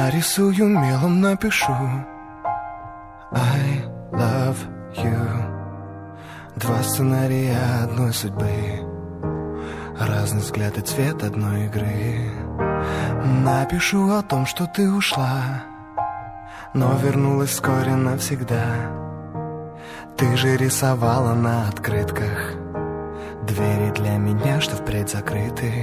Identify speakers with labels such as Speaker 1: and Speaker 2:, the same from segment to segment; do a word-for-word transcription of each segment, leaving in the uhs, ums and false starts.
Speaker 1: Нарисую мелом, напишу I love you. Два сценария одной судьбы, разный взгляд и цвет одной игры. Напишу о том, что ты ушла, но вернулась вскоре навсегда. Ты же рисовала на открытках двери для меня, что впредь закрыты.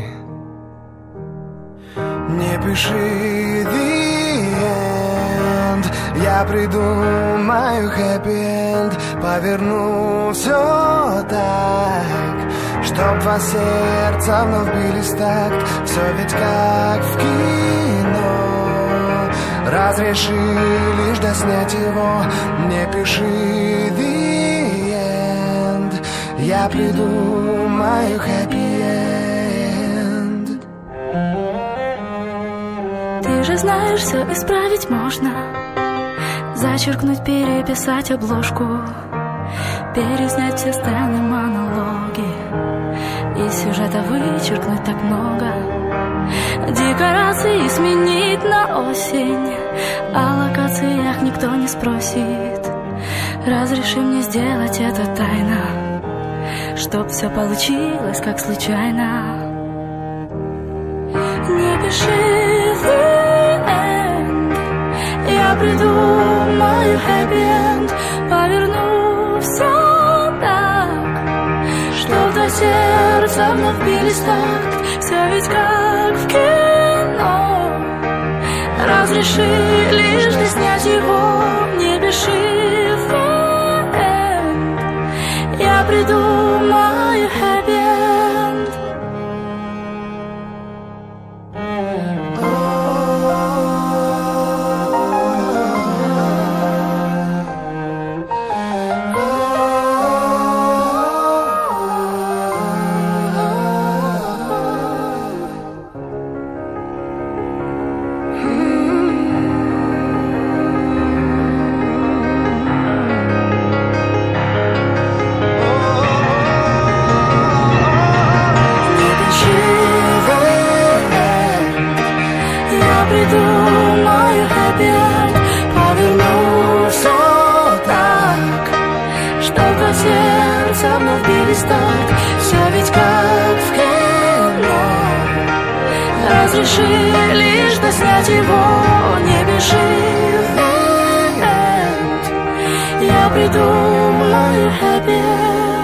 Speaker 1: Не пиши the end, я придумаю happy end. Поверну все так, чтоб два сердца вновь бились в такт. Все ведь как в кино, разреши лишь доснять его. Не пиши the end, я придумаю happy end.
Speaker 2: Ты же знаешь, все исправить можно. Зачеркнуть, переписать обложку, переснять все сцены, монологи, из сюжета вычеркнуть так много. Декорации сменить на осень, о локациях никто не спросит. Разреши мне сделать это тайно, чтоб все получилось как случайно. Не пиши the end, я придумаю happy end. Поверну все так, чтоб до сердца вновь бились такт. Все ведь как в кино, разреши лишь снять его. Не пиши the end, я придумаю happy end. Придумаю happy end, поверну все так, чтоб два сердца вновь бились так. Все ведь как в кино, разреши лишь доснять его. Не пиши the end, я придумаю happy end.